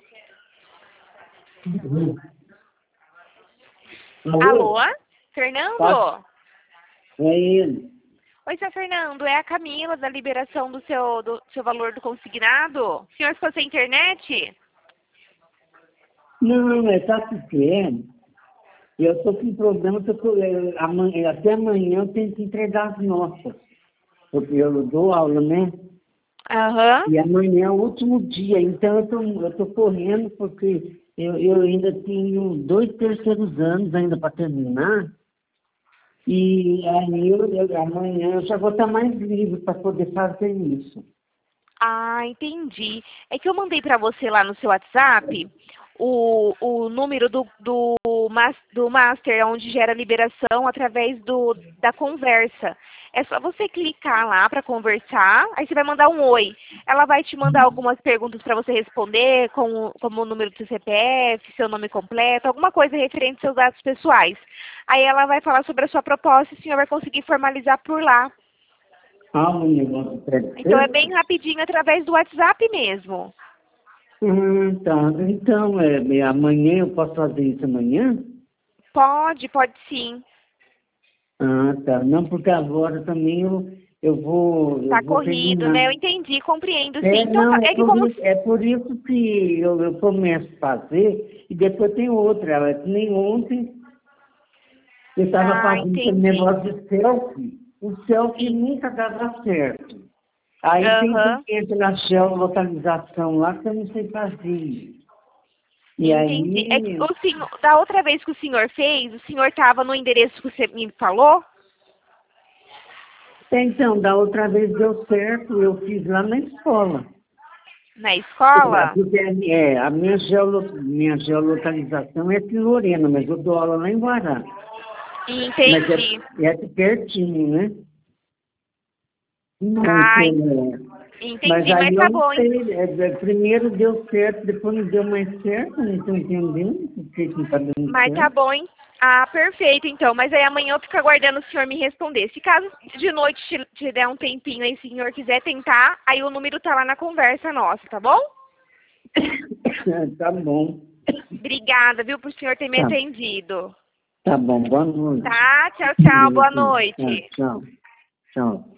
Alô? Fernando? É ele. Oi, seu Fernando, é a Camila da liberação do seu valor do consignado. O senhor ficou sem internet? Não, tá pequeno. Eu estou com problema, até amanhã eu tenho que entregar as notas. Porque eu dou aula, né? Aham. E amanhã é o último dia, então eu tô correndo porque eu ainda tenho 2 terceiros anos ainda para terminar. E aí amanhã eu já vou estar mais livre para poder fazer isso. Ah, entendi. É que eu mandei para você lá no seu WhatsApp o número do Master, onde gera liberação através da conversa. É só você clicar lá para conversar, aí você vai mandar um oi. Ela vai te mandar algumas perguntas para você responder, como o número do seu CPF, seu nome completo, alguma coisa referente aos seus dados pessoais. Aí ela vai falar sobre a sua proposta e o senhor vai conseguir formalizar por lá. Ah, o negócio Então é bem rapidinho através do WhatsApp mesmo. Tá. Então, amanhã eu posso fazer isso amanhã? Pode sim. Ah, tá. Não, porque agora também eu Tá vou corrido, terminar. né? Eu entendi, compreendo sim. Então, Não, é que como... é por isso que eu começo a fazer e depois tem outra. Que nem ontem eu estava Ah, fazendo aquele entendi. negócio de selfie. O selfie Sim. nunca dava certo. Aí tem Aham. que entrar na geolocalização lá que eu não sei fazer. E Entendi. É que aí, o senhor, da outra vez que o senhor fez, o senhor estava no endereço que você me falou? então, da outra vez deu certo, eu fiz lá na escola. Na escola? Porque a minha geolocalização é aqui em Lorena, mas eu dou aula lá em Guará. Mas Entendi. é aqui pertinho, né? Ah, Mas entendi. aí Mas eu tá não bom. sei, primeiro deu certo, depois não deu mais certo, não estou entendendo por que não está dando Mas tá certo. bom, hein? Ah, perfeito, então. Mas aí amanhã eu fico aguardando o senhor me responder. Se caso de noite te der um tempinho aí, se o senhor quiser tentar, aí o número tá lá na conversa nossa, tá bom? Tá bom. Obrigada, viu, por o senhor ter me Tá, atendido. tá bom, boa noite. Tá? Tchau, tchau. Boa noite. Tchau, tchau.